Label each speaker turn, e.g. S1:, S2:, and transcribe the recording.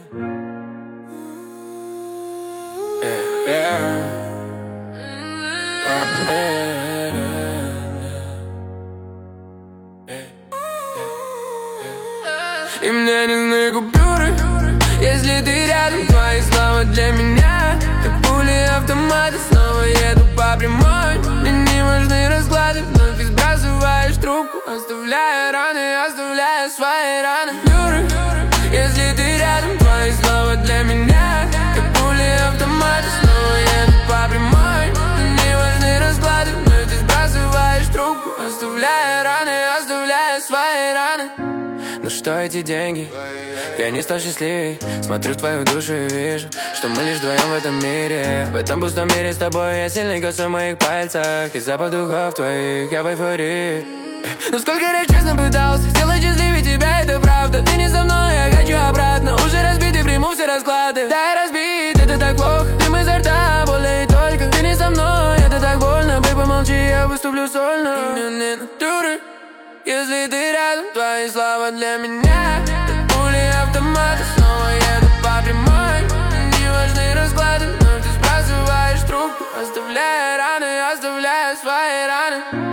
S1: И мне не нужны купюры, если ты рядом, твои слова для меня как пули автомата, снова еду по прямой. Мне не важны расклады, но ты сбрасываешь трубку, оставляя раны, оставляя свои раны. Купюры, если ты рядом, твои слова для меня как пули автомата, снова еду по прямой. Мне не важны расклады, но ты сбрасываешь трубку, оставляя раны, оставляя свои раны. Ну что эти деньги? Я не стал счастливей. Смотрю в твою душу и вижу, что мы лишь вдвоем в этом мире. В этом пустом мире с тобой я сильный косой в моих пальцах. И запах духов твоих, я в эйфории. Но сколько раз честно пытался сделать счастливее тебя, это правда. Ты не со мной, я хочу обратно. Уже разбитый, приму все расклады. Да, я разбит, это так плохо. Дым изо рта, более и только. Ты не со мной, это так больно. Бэй, помолчи, я выступлю сольно. И мне не натуры. Если ты рядом, твои слова для меня как пули автомата, снова еду по прямой. Не важны расклады, но ты сбрасываешь трубку, оставляя раны, оставляя свои раны.